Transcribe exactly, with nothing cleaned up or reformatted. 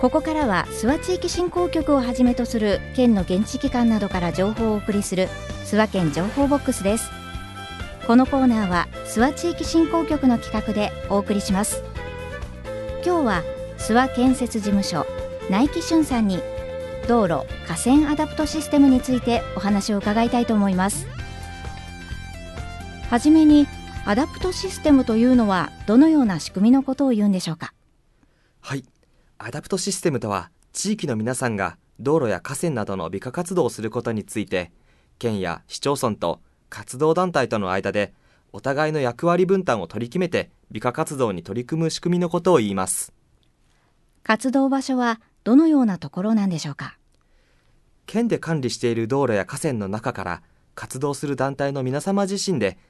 ここからは諏訪地域振興局をはじめとする県の現地機関などから情報をお送りする諏訪県情報ボックスです。このコーナーは諏訪地域振興局の企画でお送りします。今日は諏訪建設事務所内木俊さんに道路河川アダプトシステムについてお話を伺いたいと思います。はじめにアダプトシステムというのはどのような仕組みのことを言うんでしょうか。 はい、アダプトシステムとは地域の皆さんが道路や河川などの美化活動をすることについて県や市町村と活動団体との間でお互いの役割分担を取り決めて美化活動に取り組む仕組みのことを言います。 活動場所はどのようなところなんでしょうか。 県で管理している道路や河川の中から活動する団体の皆様自身で